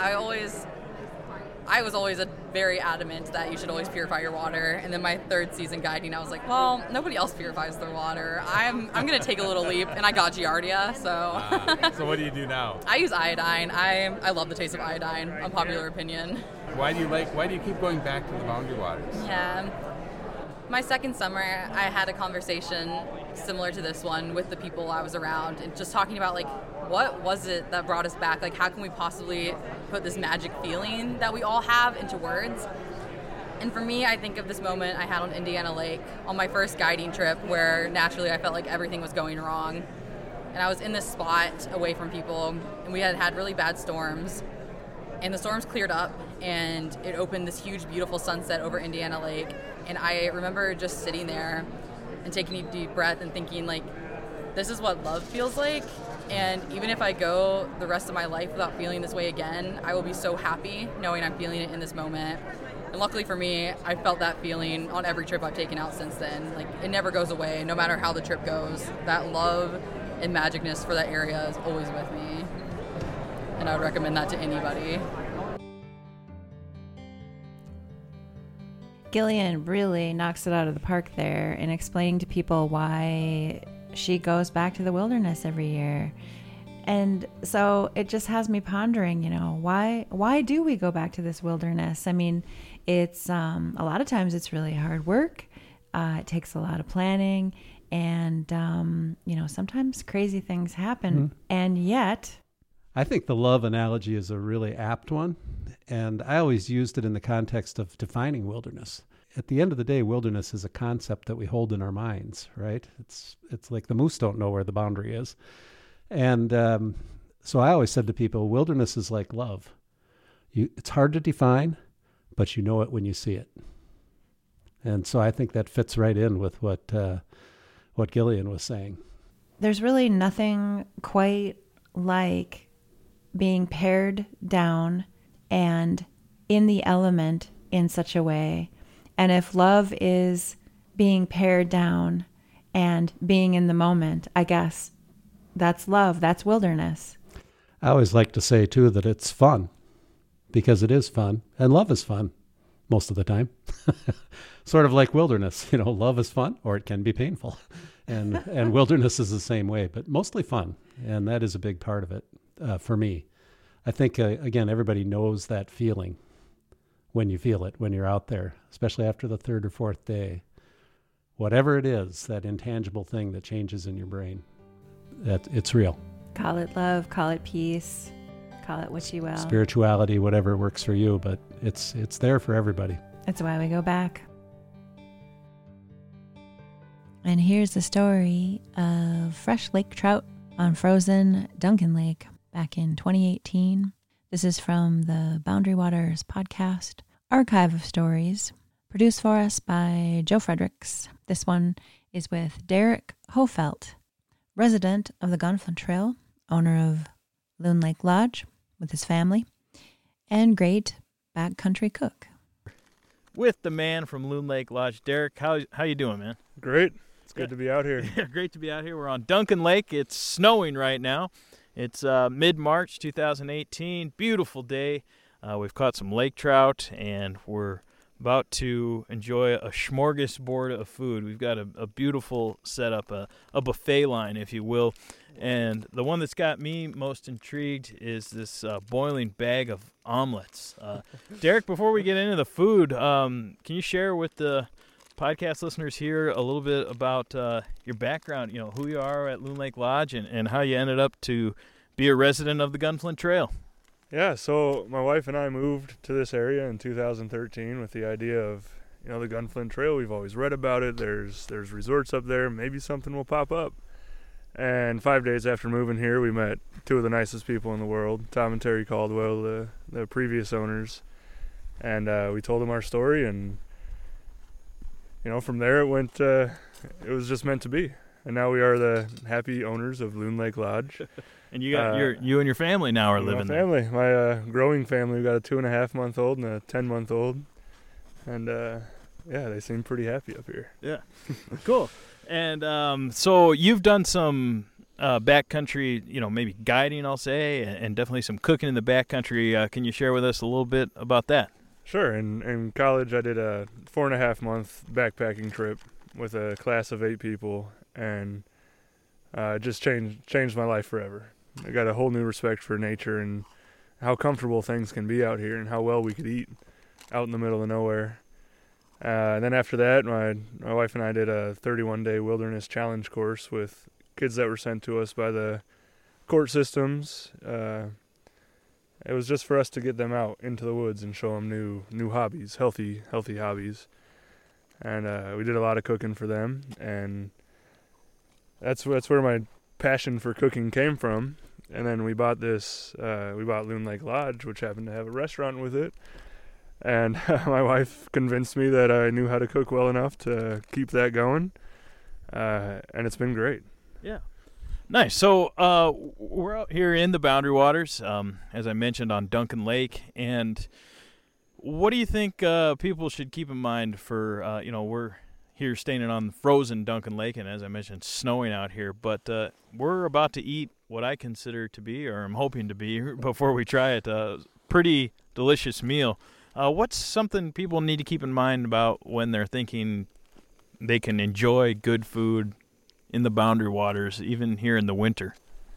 I was always very adamant that you should always purify your water. And then my 3rd season guiding, I was like, well, nobody else purifies their water. I'm going to take a little leap, and I got Giardia, so. So what do you do now? I use iodine. I love the taste of iodine, unpopular opinion. Why do you keep going back to the Boundary Waters? Yeah. My 2nd summer, I had a conversation similar to this one with the people I was around, and just talking about like, what was it that brought us back? Like, how can we possibly put this magic feeling that we all have into words? And for me, I think of this moment I had on Indiana Lake on my first guiding trip, where naturally I felt like everything was going wrong. And I was in this spot away from people, and we had really bad storms. And the storms cleared up, and it opened this huge, beautiful sunset over Indiana Lake. And I remember just sitting there and taking a deep breath and thinking, like, this is what love feels like. And even if I go the rest of my life without feeling this way again, I will be so happy knowing I'm feeling it in this moment. And luckily for me, I felt that feeling on every trip I've taken out since then. Like, it never goes away, no matter how the trip goes. That love and magicness for that area is always with me. And I would recommend that to anybody. Gillian really knocks it out of the park there in explaining to people why she goes back to the wilderness every year. And so it just has me pondering, why do we go back to this wilderness? I mean, it's a lot of times it's really hard work. It takes a lot of planning, and sometimes crazy things happen. Mm-hmm. And yet, I think the love analogy is a really apt one, and I always used it in the context of defining wilderness. At the end of the day, wilderness is a concept that we hold in our minds, right? It's like the moose don't know where the boundary is. And so I always said to people, wilderness is like love. It's hard to define, but you know it when you see it. And so I think that fits right in with what Gillian was saying. There's really nothing quite like being pared down and in the element in such a way. And if love is being pared down and being in the moment, I guess that's love, that's wilderness. I always like to say, too, that it's fun, because it is fun, and love is fun most of the time. Sort of like wilderness, love is fun, or it can be painful. And wilderness is the same way, but mostly fun, and that is a big part of it for me. I think, again, everybody knows that feeling when you feel it, when you're out there, especially after the 3rd or 4th day. Whatever it is, that intangible thing that changes in your brain, that it's real. Call it love, call it peace, Call it what you will. spirituality, whatever works for you, but it's there for everybody. That's why we go back. And here's the story of fresh lake trout on frozen Duncan Lake back in 2018. This is from the Boundary Waters podcast archive of stories, produced for us by Joe Fredericks. This one is with Derek Hofelt, resident of the Gunflint Trail, owner of Loon Lake Lodge with his family, and great backcountry cook. With the man from Loon Lake Lodge, Derek. How you doing, man? Great. It's good to be out here. Yeah, great to be out here. We're on Duncan Lake. It's snowing right now. It's mid-March 2018. Beautiful day. We've caught some lake trout, and we're about to enjoy a smorgasbord of food. We've got a beautiful setup, a buffet line, if you will. And the one that's got me most intrigued is this boiling bag of omelets. Derek, before we get into the food, can you share with the podcast listeners here a little bit about your background, who you are at Loon Lake Lodge and how you ended up to be a resident of the Gunflint Trail? Yeah, so my wife and I moved to this area in 2013 with the idea of, the Gunflint Trail. We've always read about it. There's resorts up there. Maybe something will pop up. And 5 days after moving here, we met two of the nicest people in the world, Tom and Terry Caldwell, the previous owners. And we told them our story, and from there it was just meant to be. And now we are the happy owners of Loon Lake Lodge. And you got you and your family now are living there. My family, my growing family. We've got a 2.5-month-old and a 10-month-old. And they seem pretty happy up here. Yeah, cool. And so you've done some backcountry, maybe guiding, I'll say, and definitely some cooking in the backcountry. Can you share with us a little bit about that? Sure. In college, I did a 4.5-month backpacking trip with a class of 8 people, and it just changed my life forever. I got a whole new respect for nature and how comfortable things can be out here and how well we could eat out in the middle of nowhere. And then after that, my wife and I did a 31-day wilderness challenge course with kids that were sent to us by the court systems. It was just for us to get them out into the woods and show them new hobbies, healthy hobbies. And we did a lot of cooking for them, and that's where my passion for cooking came from. And then we bought Loon Lake Lodge, which happened to have a restaurant with it. And my wife convinced me that I knew how to cook well enough to keep that going. And it's been great. Yeah. Nice. So we're out here in the Boundary Waters, as I mentioned, on Duncan Lake. And what do you think people should keep in mind for, we're here staying on frozen Duncan Lake, and as I mentioned, snowing out here. But we're about to eat what I consider to be, or I'm hoping to be, before we try it, a pretty delicious meal. What's something people need to keep in mind about when they're thinking they can enjoy good food in the Boundary Waters, even here in the winter?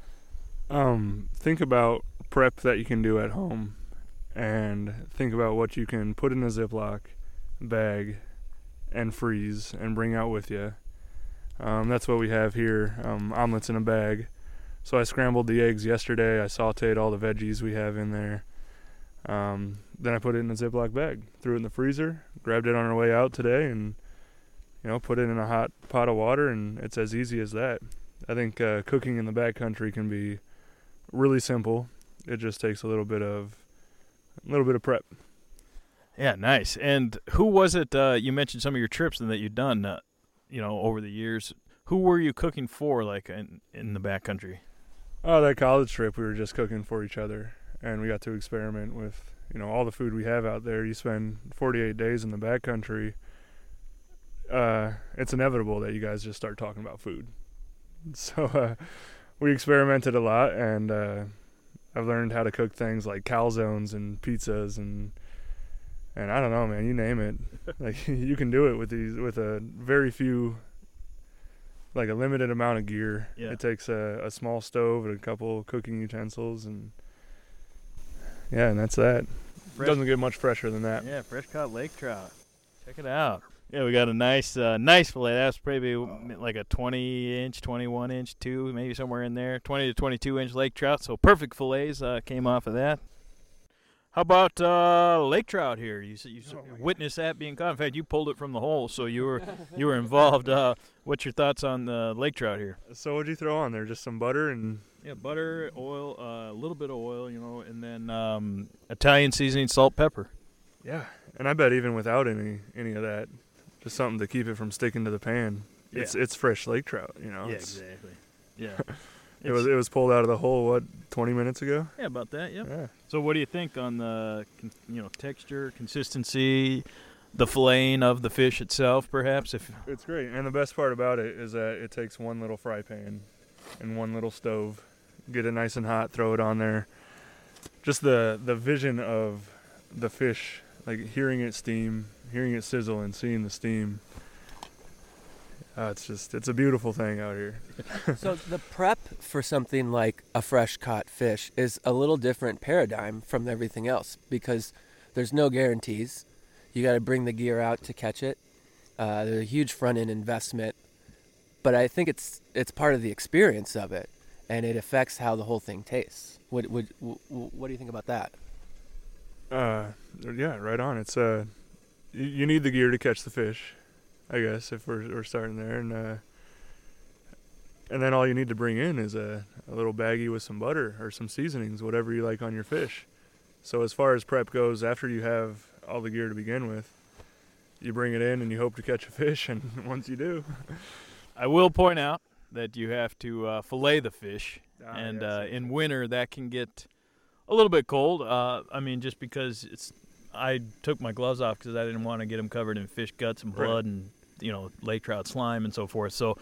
Think about prep that you can do at home, and think about what you can put in a Ziploc bag and freeze and bring out with you. That's what we have here, omelets in a bag. So I scrambled the eggs yesterday. I sauteed all the veggies we have in there. Then I put it in a Ziploc bag, threw it in the freezer, grabbed it on our way out today, and put it in a hot pot of water, and it's as easy as that. I think cooking in the backcountry can be really simple. It just takes a little bit of prep. Yeah, nice. And who was it? You mentioned some of your trips and that you've done, over the years. Who were you cooking for, like in the backcountry? Oh, that college trip, we were just cooking for each other, and we got to experiment with all the food we have out there. You spend 48 days in the backcountry. It's inevitable that you guys just start talking about food. So we experimented a lot, and I've learned how to cook things like calzones and pizzas and I don't know, man, you name it. Like you can do it with a very few, like a limited amount of gear. Yeah. It takes a small stove and a couple cooking utensils, and that's that. It doesn't get much fresher than that. Yeah, fresh caught lake trout. Check it out. Yeah, we got a nice fillet. That's probably like a 20-inch, 21-inch, maybe somewhere in there. 20 to 22-inch lake trout. So perfect fillets came off of that. How about lake trout here? You witnessed that being caught. In fact, you pulled it from the hole, so you were involved. What's your thoughts on the lake trout here? So what'd you throw on there? Just some butter and butter, oil, a little bit of oil, and then Italian seasoning, salt, pepper. Yeah, and I bet even without any of that, just something to keep it from sticking to the pan. Yeah. It's fresh lake trout, Yeah, exactly. Yeah. It was pulled out of the hole 20 minutes ago? Yeah, about that. Yep. Yeah. So what do you think on the texture, consistency, the filleting of the fish itself, perhaps? It's great, and the best part about it is that it takes one little fry pan and one little stove. Get it nice and hot, throw it on there. Just the vision of the fish, like hearing it steam, hearing it sizzle, and seeing the steam. It's a beautiful thing out here. So the prep for something like a fresh caught fish is a little different paradigm from everything else because there's no guarantees. You got to bring the gear out to catch it. There's a huge front end investment, but I think it's part of the experience of it, and it affects how the whole thing tastes. What do you think about that? Yeah, right on. It's you need the gear to catch the fish, I guess, if we're starting there, and then all you need to bring in is a little baggie with some butter or some seasonings, whatever you like on your fish. So as far as prep goes, after you have all the gear to begin with, you bring it in and you hope to catch a fish, and once you do. I will point out that you have to fillet the fish, and in winter that can get a little bit cold. Just because I took my gloves off because I didn't want to get them covered in fish guts and blood and lake trout slime and so forth. So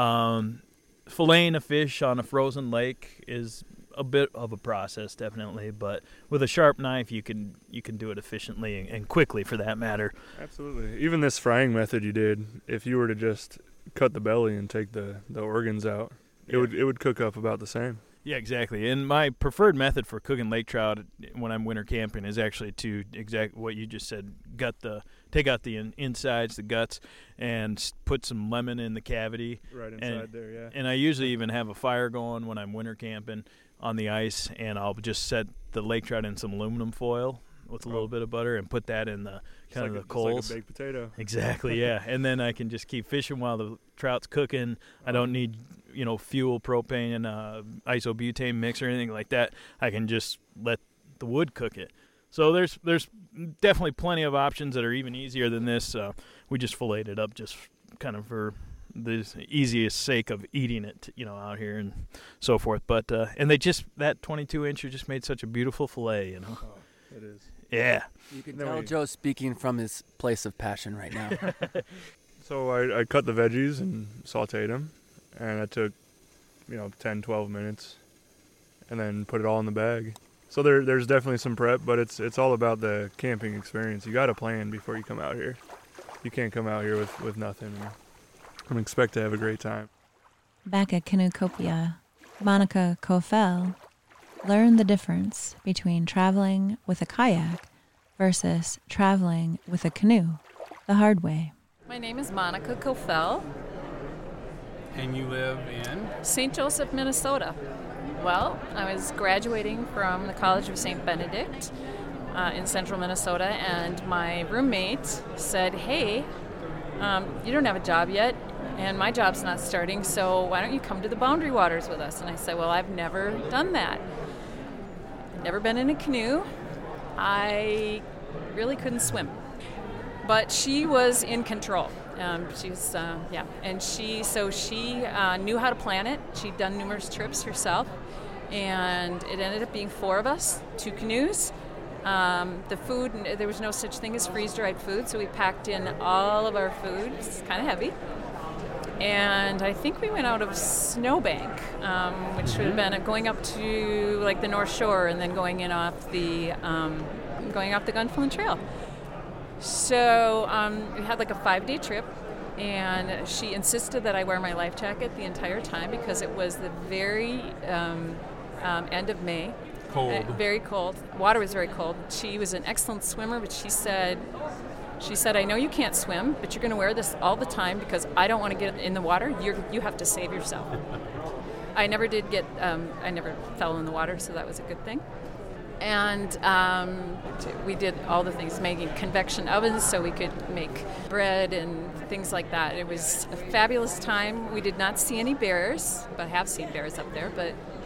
filleting a fish on a frozen lake is a bit of a process, definitely, but with a sharp knife you can do it efficiently and quickly, for that matter. Absolutely. Even this frying method you did, if you were to just cut the belly and take the organs out, it would cook up about the same. Yeah, exactly. And my preferred method for cooking lake trout when I'm winter camping is actually to exactly what you just said: take out the insides, the guts, and put some lemon in the cavity. Right inside there, yeah. And I usually even have a fire going when I'm winter camping on the ice, and I'll just set the lake trout in some aluminum foil with a little bit of butter and put that in the the coals. Like a baked potato. Exactly, yeah. And then I can just keep fishing while the trout's cooking. I don't need fuel, propane, and isobutane mix or anything like that. I can just let the wood cook it. So there's definitely plenty of options that are even easier than this. We just filleted it up just kind of for the easiest sake of eating it, out here and so forth. But and that 22-incher just made such a beautiful fillet, Oh, it is. Yeah. You can tell Joe's speaking from his place of passion right now. So I cut the veggies and sauteed them, and that took 10, 12 minutes, and then put it all in the bag. So there's definitely some prep, but it's all about the camping experience. You got to plan before you come out here. You can't come out here with nothing and expect to have a great time. Back at Canoecopia, Monica Kofel learned the difference between traveling with a kayak versus traveling with a canoe the hard way. My name is Monica Kofel. And you live in? St. Joseph, Minnesota. Well, I was graduating from the College of St. Benedict in central Minnesota, and my roommate said, hey, you don't have a job yet, and my job's not starting, so why don't you come to the Boundary Waters with us? And I said, well, I've never done that. I've never been in a canoe. I really couldn't swim. But she was in control. And she knew how to plan it. She'd done numerous trips herself, and it ended up being 4 of us, 2 canoes. The food, there was no such thing as freeze-dried food, so we packed in all of our food. It's kind of heavy. And I think we went out of Snowbank, which would have been going up to like the North Shore and then going off the Gunflint Trail. So we had like a 5-day trip, and she insisted that I wear my life jacket the entire time because it was the very end of May. Cold. Very cold. Water was very cold. She was an excellent swimmer, but she said, She said, I know you can't swim, but you're going to wear this all the time because I don't want to get in the water. You have to save yourself. I never did get, I never fell in the water, so that was a good thing. And we did all the things, making convection ovens so we could make bread and things like that. It was a fabulous time. We did not see any bears, but I have seen bears up there.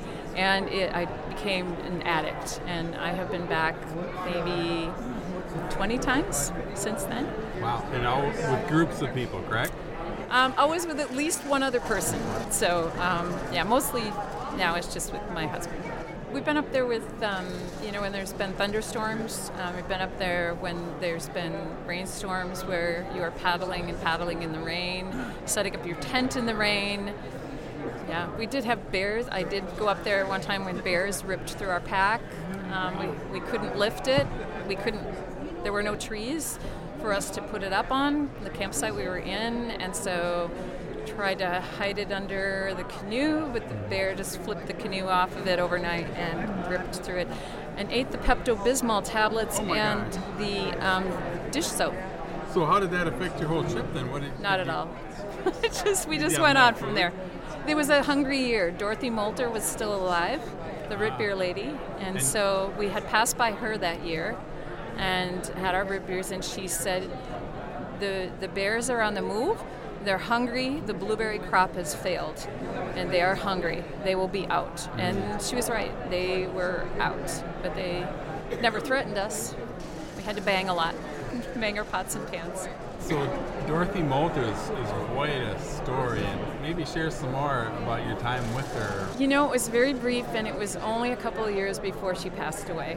I became an addict, and I have been back maybe 20 times since then. Wow. And all with groups of people, correct? Always with at least one other person. So, mostly now it's just with my husband. We've been up there with, when there's been thunderstorms. We've been up there when there's been rainstorms where you are paddling in the rain, setting up your tent in the rain. Yeah, we did have bears. I did go up there one time when bears ripped through our pack. We couldn't lift it. There were no trees for us to put it up on, the campsite we were in, and so tried to hide it under the canoe, but the bear just flipped the canoe off of it overnight and ripped through it and ate the Pepto-Bismol tablets and the dish soap. So how did that affect your whole trip then? Not at all. We just went on from there. There was a hungry year. Dorothy Moulter was still alive, the root beer lady, and so we had passed by her that year and had our root beers, and she said, the bears are on the move. They're hungry. The blueberry crop has failed, and they are hungry. They will be out. And she was right. They were out, but they never threatened us. We had to bang a lot, bang our pots and pans. So Dorothy Moulter is quite a story, and maybe share some more about your time with her. It was very brief, and it was only a couple of years before she passed away.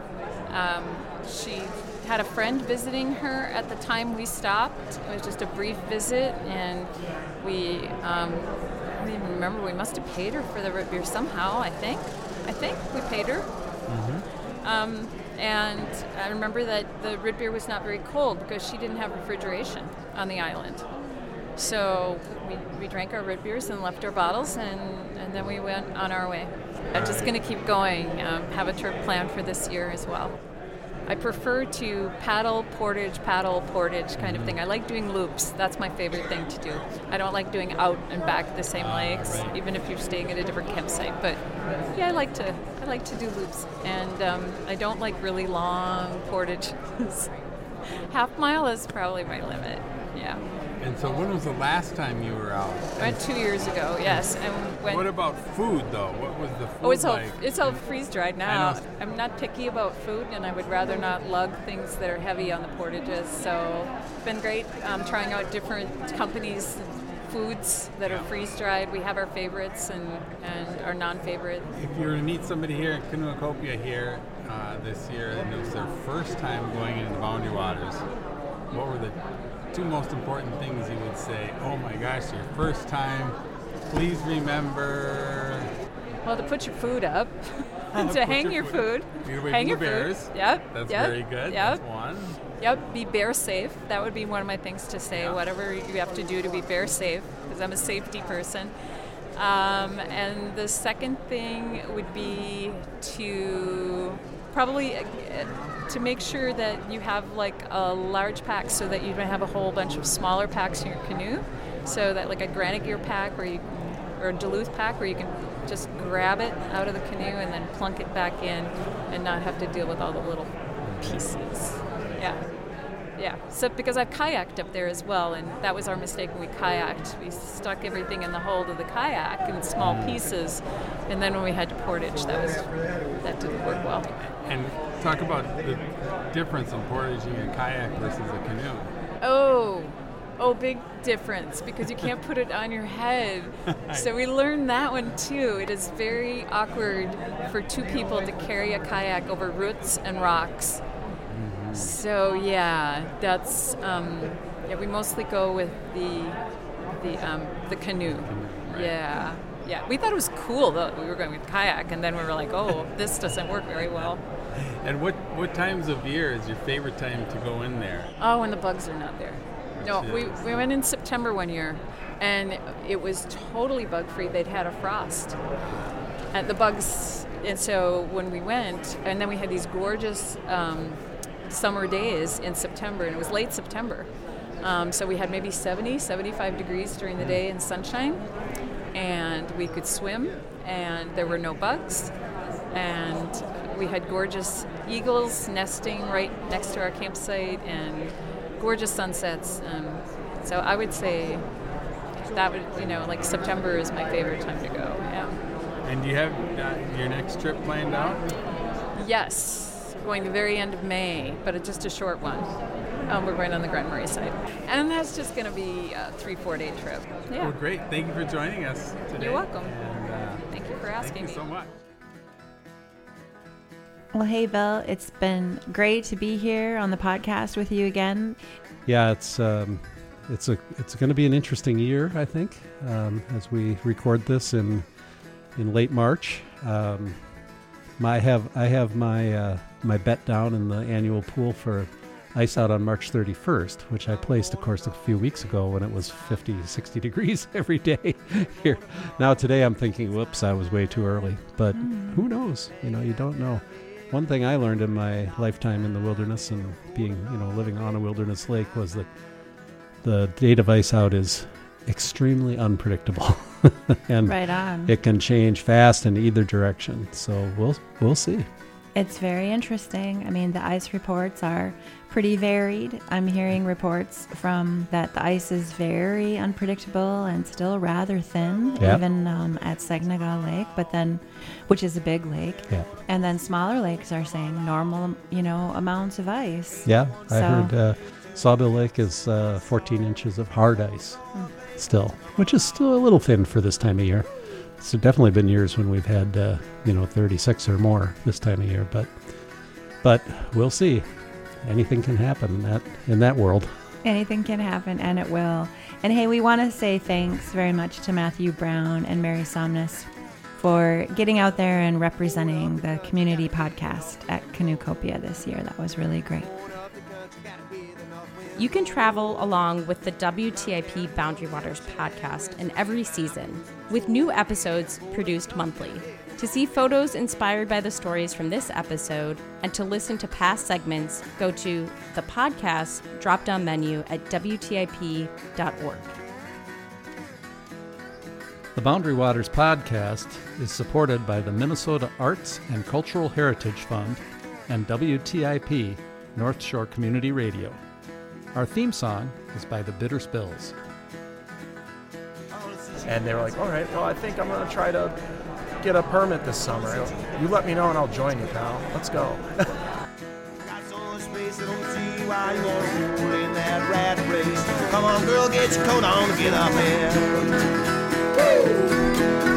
She had a friend visiting her at the time we stopped. It was just a brief visit, and we, I don't even remember, we must have paid her for the root beer somehow, I think we paid her. Mm-hmm. And I remember that the root beer was not very cold because she didn't have refrigeration on the island. So we drank our root beers and left our bottles, and then we went on our way. I'm just going to keep going, have a trip planned for this year as well. I prefer to paddle, portage kind of thing. I like doing loops. That's my favorite thing to do. I don't like doing out and back the same lakes, even if you're staying at a different campsite. But yeah, I like to do loops. And I don't like really long portages. Half mile is probably my limit. Yeah. And so when was the last time you were out? I went 2 years ago, yes. And what about food, though? What was the food like? It's all freeze-dried now. I'm not picky about food, and I would rather not lug things that are heavy on the portages. So it's been great trying out different companies' foods that are freeze-dried. We have our favorites and our non-favorite. If you were to meet somebody here at Kanuakopia here this year, and it was their first time going into the Boundary Waters, what were the two most important things you would say? Oh my gosh, your first time, please remember. Well, to put your food up, to hang your food. Hang your bears. Food. Yep. That's very good. Yep. That's one. Yep, be bear safe. That would be one of my things to say, whatever you have to do to be bear safe, because I'm a safety person. And the second thing would be to probably to make sure that you have like a large pack so that you don't have a whole bunch of smaller packs in your canoe. So that like a Granite Gear pack or a Duluth pack where you can just grab it out of the canoe and then plunk it back in and not have to deal with all the little pieces. Yeah. So because I've kayaked up there as well, and that was our mistake when we kayaked. We stuck everything in the hold of the kayak in small pieces, and then when we had to portage, that didn't work well. And talk about the difference in portaging a kayak versus a canoe. Oh, big difference, because you can't put it on your head. So we learned that one too. It is very awkward for two people to carry a kayak over roots and rocks. So yeah, that's we mostly go with the canoe. Yeah. We thought it was cool though. We were going with kayak, and then we were like, oh, this doesn't work very well. And what times of year is your favorite time to go in there? Oh, when the bugs are not there. No, we went in September one year, and it was totally bug-free. They'd had a frost. And the bugs, and so when we went, and then we had these gorgeous summer days in September, and it was late September. So we had maybe 70, 75 degrees during the day and sunshine, and we could swim, and there were no bugs, and we had gorgeous eagles nesting right next to our campsite and gorgeous sunsets. So I would say that would, like September is my favorite time to go. Yeah. And do you have your next trip planned out? Yes, going the very end of May, but it's just a short one. We're going on the Grand Marais side. And that's just going to be a 3-4 day trip. Yeah. Well, great. Thank you for joining us today. You're welcome. And, thank you for asking me. Thank you so much. Well, hey, Bill, it's been great to be here on the podcast with you again. Yeah, it's going to be an interesting year, I think, as we record this in late March. I have my bet down in the annual pool for ice out on March 31st, which I placed, of course, a few weeks ago when it was 50, 60 degrees every day here. Now today I'm thinking, whoops, I was way too early. But who knows? You don't know. One thing I learned in my lifetime in the wilderness and being, living on a wilderness lake was that the date of ice out is extremely unpredictable. And right on. It can change fast in either direction. So we'll see. It's very interesting. I mean, the ice reports are pretty varied. I'm hearing reports from that the ice is very unpredictable and still rather thin, even at Segnaga Lake, but then, which is a big lake. Yeah. And then smaller lakes are saying normal, amounts of ice. Yeah, I heard Sawbill Lake is 14 inches of hard ice still, which is still a little thin for this time of year. It's definitely been years when we've had 36 or more this time of year, but we'll see. Anything can happen in that world. Anything can happen, and it will. And hey, we want to say thanks very much to Matthew Brown and Mary Somnus for getting out there and representing the community podcast at Canoecopia this year. That was really great. You can travel along with the WTIP Boundary Waters podcast in every season, with new episodes produced monthly. To see photos inspired by the stories from this episode and to listen to past segments, go to the podcast drop-down menu at WTIP.org. The Boundary Waters podcast is supported by the Minnesota Arts and Cultural Heritage Fund and WTIP North Shore Community Radio. Our theme song is by the Bitter Spills. And they were like, all right, well, I think I'm going to try to get a permit this summer. You let me know and I'll join you, pal. Let's go. Come on, girl, get your coat on and get up there. Woo!